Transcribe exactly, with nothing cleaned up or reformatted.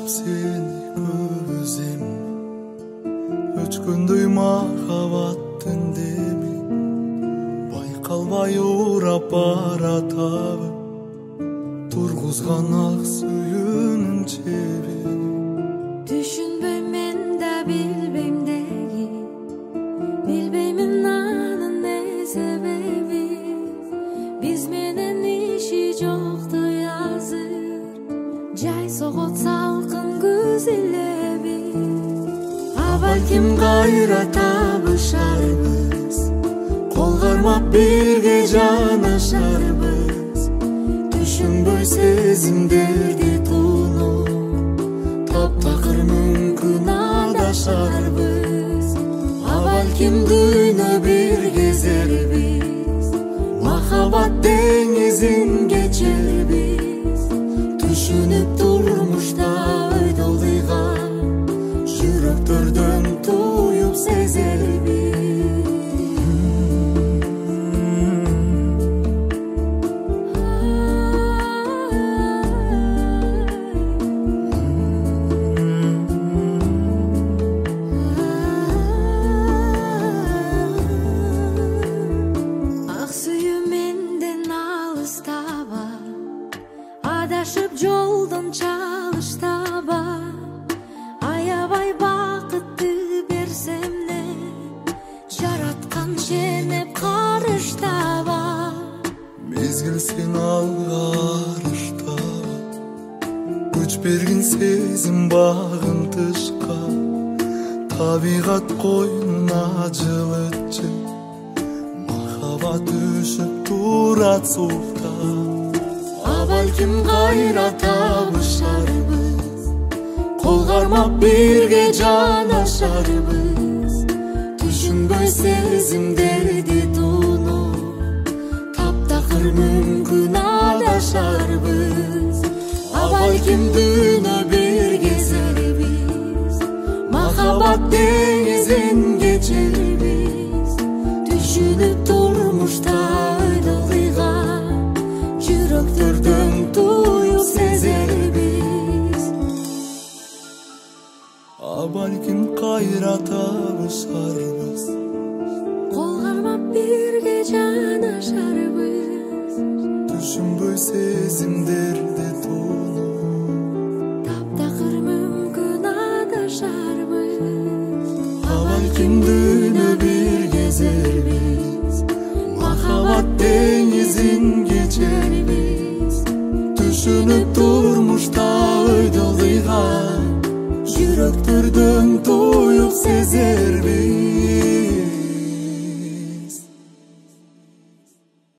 seni көзем, өчкөндөй махабаттын деми, байкалбай урап баратабы, тургузган ак сүйүүнүн чеби. Düşünböy men da bilbeyim деги, билбеймин анын не себеби. Биз менен иши жоктой азыр, жай согот салкын күз илеби. А балким кайра табышарбыз, кол кармап бирге жанашарбыз. Düşünböy сезимдерди тунуп, таптакыр мүмкүн адашарбыз. А балким дүйнө бир кезербиз, махаббат деңизин кечербиз. Түшүнүп турмушта ойдолдуйган, жүрөктөрдөн туюп сезербиз. Адашып жолдон чалыштаба, аябай бакытты берсем не, жараткан шенеп карыштаба. Мезгил сен алга арыштаба, күч бергин сезим багынтышка, табигат койнуна жылытчы, махаббат үшүп турат суукта. Балким кайра табышарбыз, кол кармап бирге жанашарбыз. Түшүнбөй сезимдерди тунуп, таптакыр мүмкүн адашарбыз. А балким дүйнө бир кезербиз, махаббат деңизин кечербиз. Түшүнүп турмушта ойдолдуйган, жүрөктөрдөн туюп сезербиз. А балким кайра табышарбыз, кол кармап бирге жанашарбыз. Түшүнбөй сезимдерди тунуп, таптакыр мүмкүн адашарбыз. А балким дүйнө бир кезербиз, махаббат деңизин кечербиз. Түшүнүп турмушта ойдолдуйган, жүрөктөрдөн туюп сезербиз.